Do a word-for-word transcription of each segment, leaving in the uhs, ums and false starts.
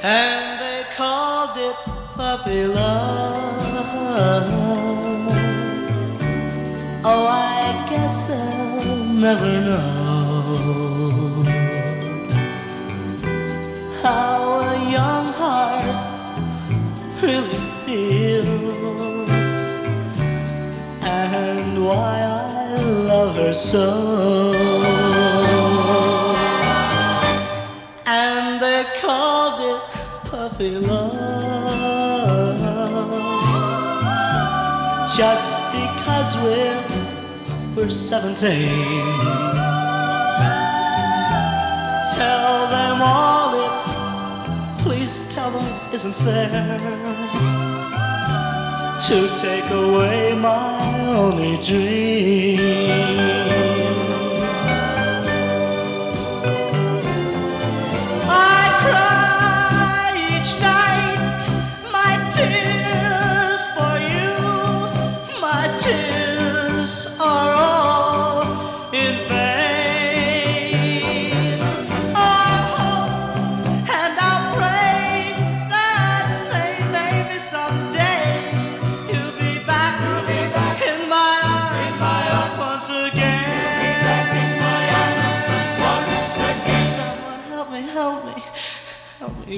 and they called it puppy love. Oh, I guess they'll never know how a young heart really feels and why I love her so. And they called it puppy love just because we're we're seventeen. Tell them all it, please tell them it isn't fair to take away my only dream. I cry each night my tears for you. My tears are all in vain. Oh, and I'll pray that may- maybe someday you'll be back, you'll be back in my arms, in my arms once again. You'll be back in my arms once again. Someone help me, help me, help me,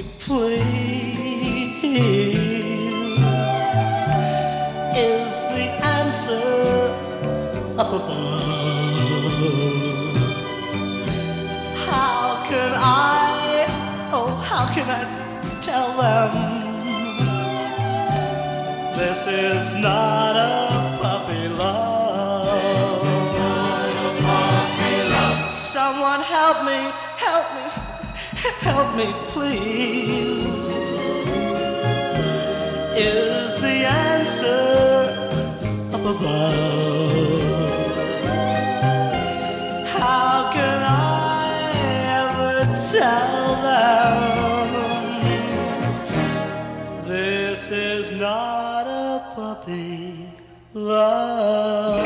please. Is the answer up above? How can I, oh, how can I tell them this is not a puppy love? Someone help me, help me, help me, please. Is the answer up above? How can I ever tell them this is not a puppy love?